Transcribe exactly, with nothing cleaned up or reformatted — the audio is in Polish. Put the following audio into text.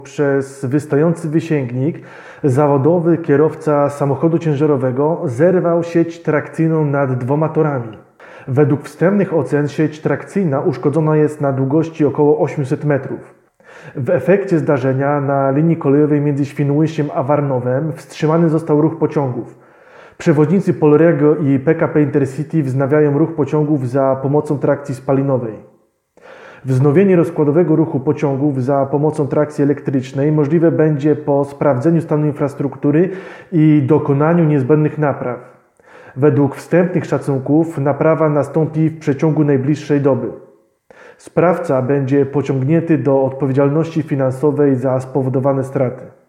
Przez wystający wysięgnik zawodowy kierowca samochodu ciężarowego zerwał sieć trakcyjną nad dwoma torami. Według wstępnych ocen sieć trakcyjna uszkodzona jest na długości około osiemset metrów. W efekcie zdarzenia na linii kolejowej między Świnoujściem a Warnowem wstrzymany został ruch pociągów. Przewoźnicy Polregio i P K P Intercity wznawiają ruch pociągów za pomocą trakcji spalinowej. Wznowienie rozkładowego ruchu pociągów za pomocą trakcji elektrycznej możliwe będzie po sprawdzeniu stanu infrastruktury i dokonaniu niezbędnych napraw. Według wstępnych szacunków naprawa nastąpi w przeciągu najbliższej doby. Sprawca będzie pociągnięty do odpowiedzialności finansowej za spowodowane straty.